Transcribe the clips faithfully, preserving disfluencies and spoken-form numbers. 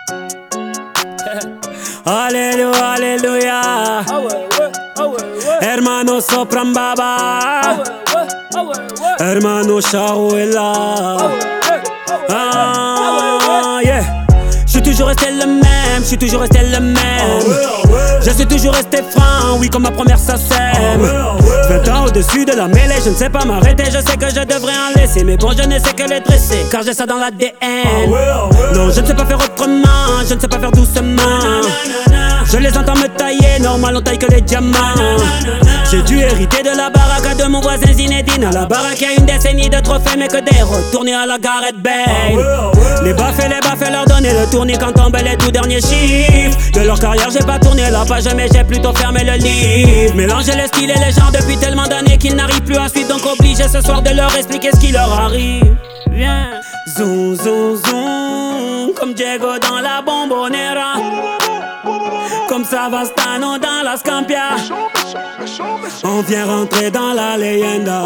Alléluia, alléluia. Hermano Sopran Baba. Hermano Charouela. Ah, yeah. Je suis toujours resté le même, je suis toujours resté le même. Je suis toujours resté franc, oui, comme ma première ça sème. vingt ans au-dessus de la mêlée, je ne sais pas m'arrêter. Je sais que je devrais en laisser, mais bon, je ne sais que les dresser, car j'ai ça dans l'A D N. Non, je ne sais pas faire autrement, je ne sais pas faire doucement. Je les entends me tailler, normal on taille que les diamants. J'ai dû hériter de la baraque de mon voisin Zinedine. À la baraque y'a une décennie de trophées, mais que des retournés à la Gareth Bale. Les baffes et les baffes leur donner le tournis quand tombent les tout derniers chiffres. De leur carrière j'ai pas tourné la page, mais j'ai plutôt fermé le livre. Mélanger les styles et les genres depuis tellement d'années qu'ils n'arrivent plus à suivre. Donc obligé ce soir de leur expliquer ce qui leur arrive. Viens, zoom zoom zoom, comme Diego dans la Bombonera, comme Savastano dans la Scampia. On vient rentrer dans la leyenda.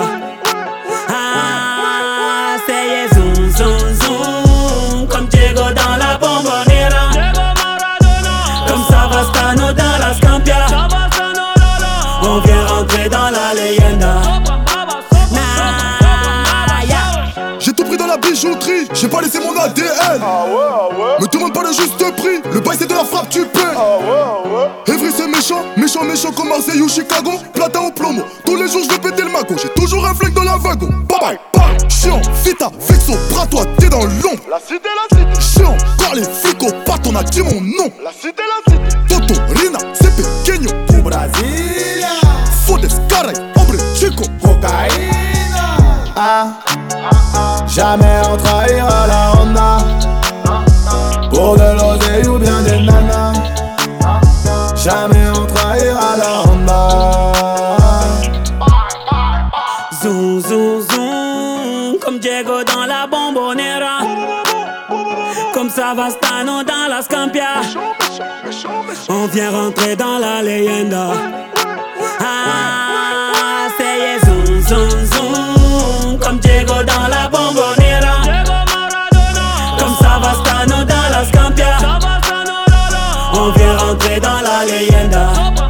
Ah, c'est zoom zoom zoom, comme Diego dans la Bombonera, comme Savastano dans la Scampia. On vient rentrer dans la leyenda. J'ai tout pris dans la bijouterie, j'ai pas laissé mon A D N. Ah ouais, ah ouais. Me demande pas le juste prix, le bail c'est de la frappe, tu paies. Ah ouais, ah ouais. Evry c'est méchant, méchant, méchant comme Marseille ou Chicago. Platin au plomo, tous les jours je vais péter le mago. J'ai toujours un flingue dans la wagon. Bye bye, bye. Chiant, vita, vexo, bras toi, t'es dans l'ombre. La cité, la cité. Chiant, quand les flics au pat, on a dit mon nom. La cité, la cité. Toto, Rina, c'est pequeño. Tu Brasilia. Fodes, caray, hombre, chico. Cocaïna. Ah. Jamais on trahira la Honda pour de l'oseille ou bien des nanas. Jamais on trahira la Honda. Zoom zoom zoom, comme Diego dans la Bombonera, comme Savastano dans la Scampia. On vient rentrer dans la leyenda. Ah, c'est zoom zoom zoom, comme Diego dans la Bombonera, comme Savastano dans la Scampia. On vient rentrer dans la leyenda.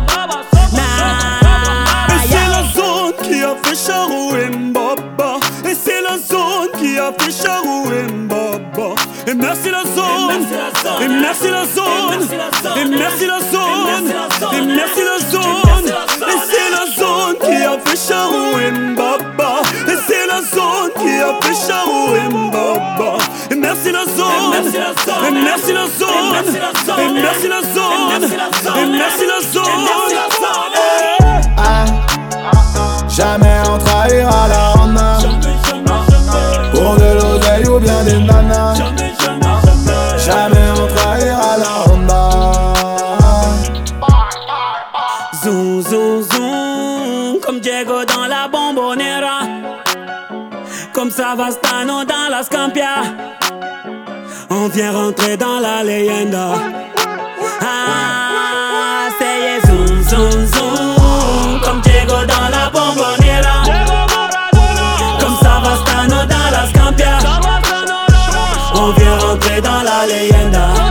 Et c'est la zone qui a fait Charou et Mbaba. Et c'est la zone qui a fait Charou et Mbaba. Et merci la zone. Et merci la zone. Et merci la zone. Et merci la zone. Et c'est la zone qui a fait Charou et Mbaba. Et c'est la zone qui a fait Charou et Mbaba. Et merci la zone. Et merci la zone. Et merci la zone. Et merci la zone. Ah. Jamais on trahira la Honda pour de l'oseille ou bien des nanas. Jamais on trahira la Honda. Zoom zoom zoom, comme Diego dans la Bombonera, comme Savastano dans la Scampia. On vient rentrer dans la leyenda. Ah, c'est zoom zoom zoom, comme Diego dans la Bombonera, comme Savastano dans la Scampia. On vient rentrer dans la leyenda.